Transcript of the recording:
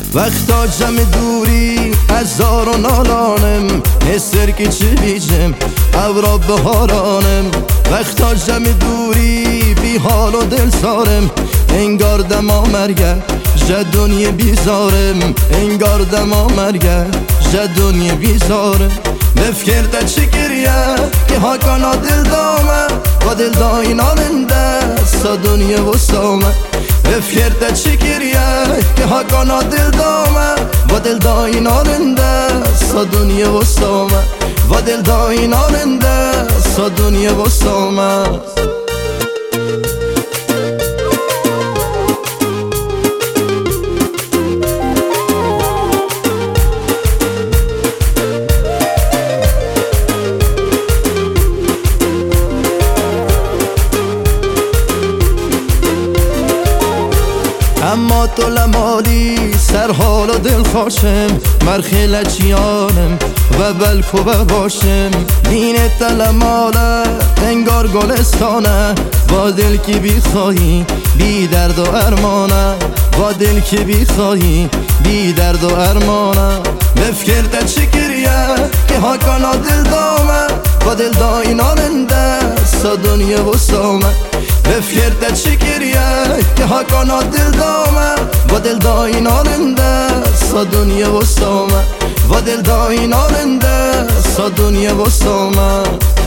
وقتا جمع دوری هزار و نالانم نستر که چی بیجم اورا بهارانم وقتا جمع دوری بی حال و دل سارم انگار دما مرگه جا دنیا بیزارم انگار دما مرگه جا دنیا بیزارم بفکر تا چکریه که هاکانا دل دامه و دل دایناننده سا دنیا وستامه بفکر تا چکریه که هاکانا دل دامه و دل دایناننده سا دنیا وستامه و دل دایناننده سا دنیا وستامه اما تو لمالی سر حال و دل خوشم مرخیل چیانم و بلکو و باشم دینت لماله انگار گلستانه با دل که بی خواهی بی درد و ارمانه با دل که بی خواهی بی درد و ارمانه بفکر تا چکریه که هاکانا دل دامه با دل دایناننده سا دنیا وستامه بفکر تا چکریه که هاکانا دل دامه و دل دایناننده سا دنیا وستامه و دل دایناننده سا دنیا وستامه